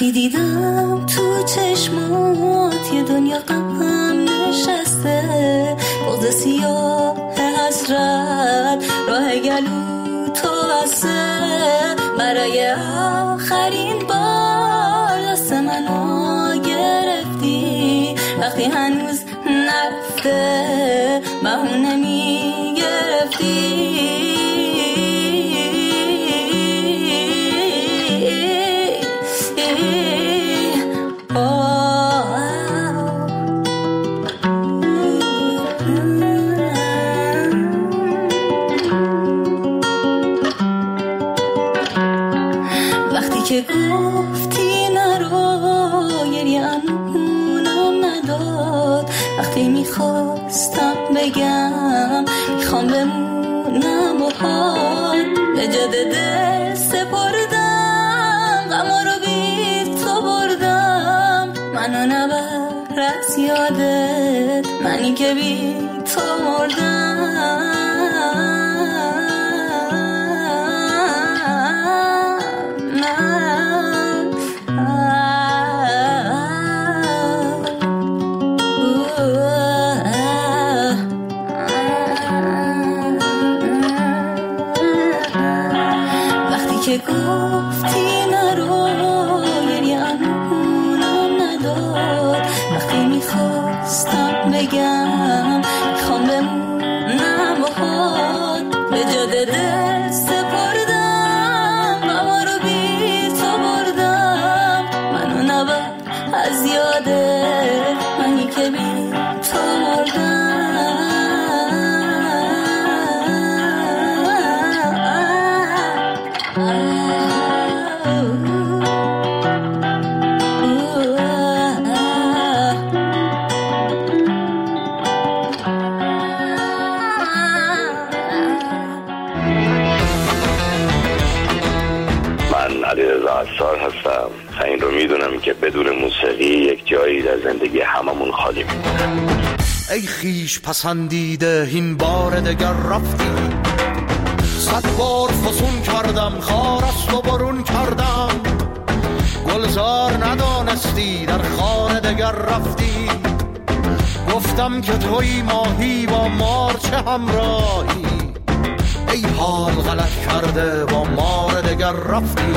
وقتی دیدم تو چشمات یه دنیا غم نشسته، بغض سیاه حسرت راه گلو تو بسته، برای آخرین بار دست منو گرفتی، وقتی هنوز نرفته بهونه میگرفتی. که گفتی نرو گریه امونم نداد، وقتی میخواستم بگم میخوام بمونم و حال به جاده دل سپردم، غما رو بی تو بردم، منو نبر از یادت، منی که بی تو مردم. که گفتی نرو گریه امونم نداد، وقتی میخواستم بگم میخوام بمونم و حال به جاده دل سپردم، غما رو بی تو بردم، منو نبر از یادت، منی که بی تو مردم. عصار هستم. این رو میدونم که بدون موسیقی یک جایی در زندگی هممون خالی میمونه. ای خیش پسندیده این بار دگر رفتی، 100 بار فسون کردم خار است و برون کردم، گلزار ندانستی در خانه دگر رفتی، گفتم که توی ماهی با مار چه همراهی، ای حال غلط کرده با مار دگر رفتی.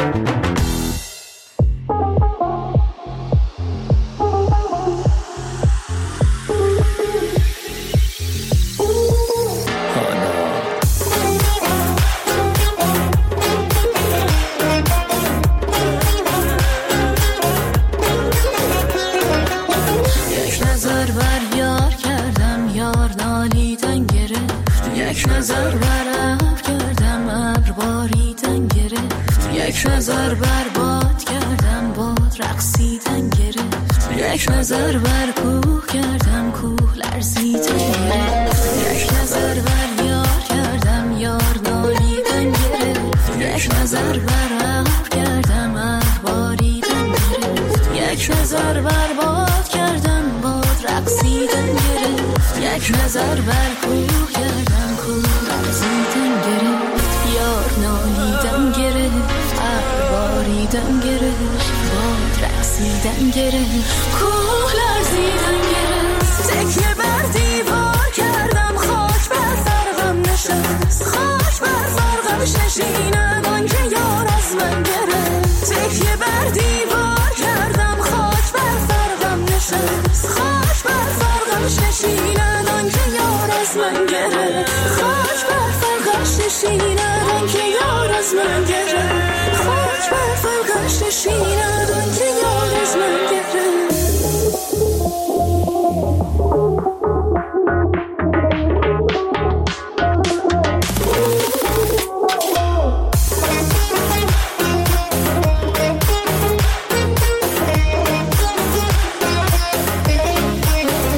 نظر برباد کردم باد رقصیدن گرفت، یک نظر بر کوه کردم کوه لرزیدن گرفت، یک نظر بر یار کردم یار نالیدن گرفت، یک نظر بر عقب کردم عقب باریدن گرفت، یک نظر برباد کردم باد رقصیدن گرفت، یک نظر بر کوه کردم کوه لرزیدن گرفت، یار نالیدن گرفت باریدن گرفت، باد رقصیدن گرفت، کوه لرزیدن گرفت، تکیه بر دیوار کردم خاک بر فرقم نشست، خاک بر فرقم نشیند آن که یار از من گرفت، تکیه بر دیوار کردم خاک بر فرقم نشست، خاک بر فرقم نشیند آن که یار از من گرفت، خاک بر فرقم نشیند آن که یار از من گرفت، خاک بر فرقش نشیند آن که یار از من گرفت.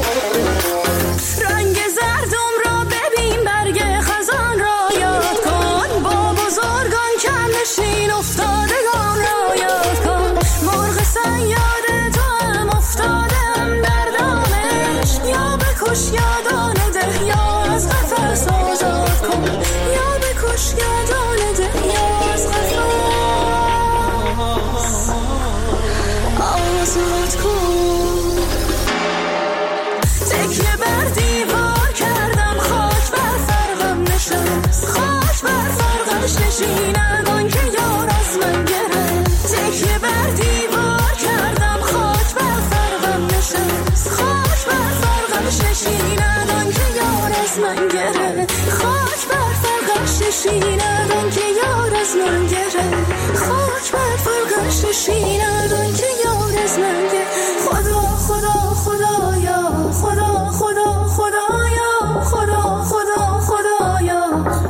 رنگ زردم را ببین، برگ خزان را یاد کن، نشیند که یار از من گرفت، خاک بر فرقش نشیند که یار از من گرفت. خدا خدا خدایا، خدا خدا خدایا، خدا خدا خدایا،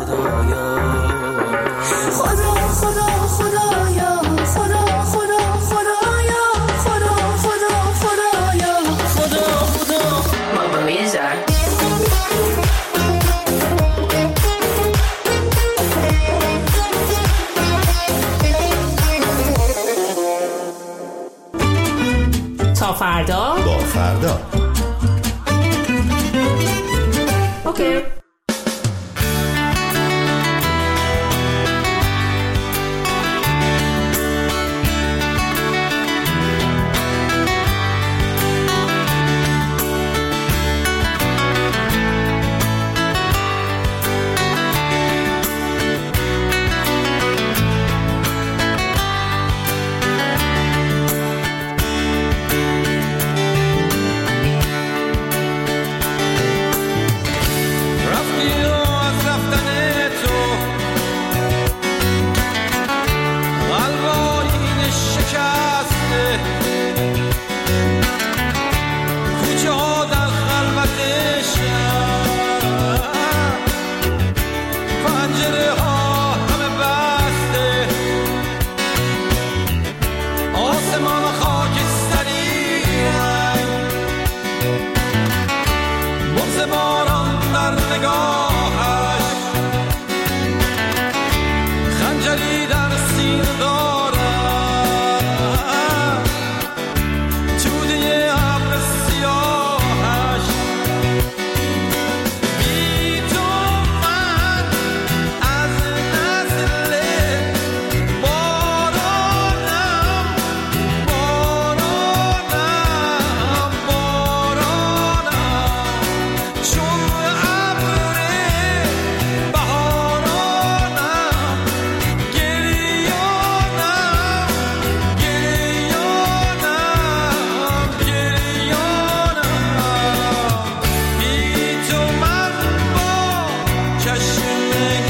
خدا خدا خدایا، خدا خدا خدایا، خدا خدا خدایا، خدا خدا. Mamma Mia. تا فردا با فردا. اوکی. چشم